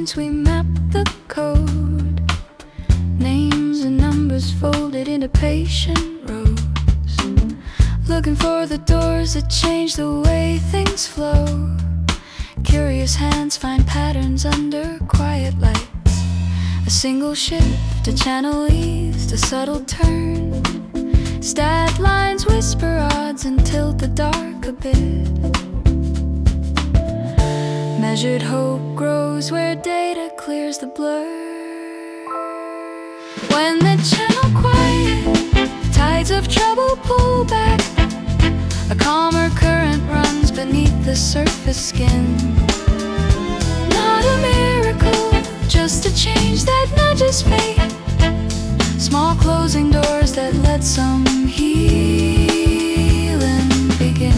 points we map the code. Names and numbers folded into patient rows. Looking for the doors that change the way things flow. Curious hands find patterns under quiet lights. A single shift, a channel eased, a subtle turn. Stat lines whisper odds and tilt the dark a bit. Measured hope grows where data clears the blur. When the channel quiet, tides of trouble pull back. A calmer current runs beneath the surface skin. Not a miracle, just a change that nudges fate. Small closing doors that let some healing begin.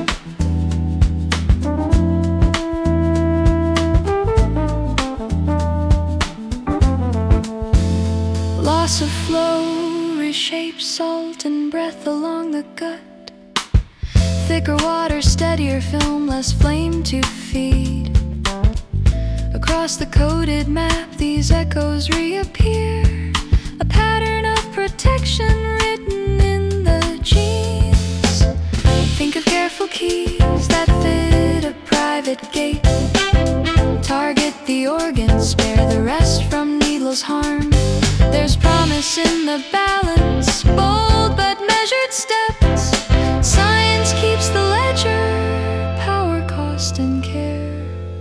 Loss of flow reshapes salt and breath along the gut. Thicker water, steadier film, less flame to feed. Across the coded map, these echoes reappear. A pattern of protection written in the genes. Think of careful keys that fit a private gate. Target the organs, spare the rest from needless harm. There's promise in the balance, bold but measured steps. Science keeps the ledger, power, cost, and care.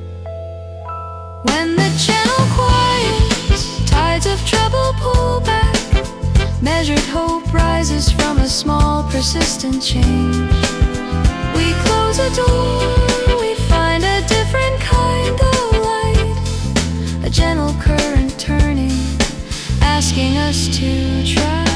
When the channel quiets, tides of trouble pull back. Measured hope rises from a small, persistent change. We close a door, we find a different kind of light. A gentle current turning, asking us to try.